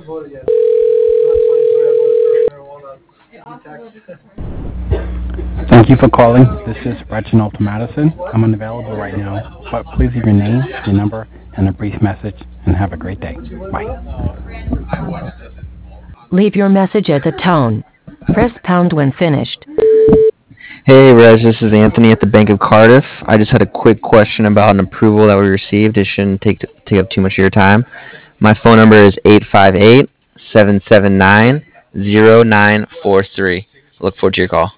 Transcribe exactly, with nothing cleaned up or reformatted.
Thank you for calling. This is Reginald Madison. I'm unavailable right now, but please leave your name, your number, and a brief message, and have a great day. Bye. Leave your message at the tone. Press pound when finished. Hey, Reg, this is Anthony at the Bank of Cardiff. I just had a quick question about an approval that we received. It shouldn't take take up too much of your time. My phone number is eight five eight, seven seven nine, zero nine four three. Look forward to your call.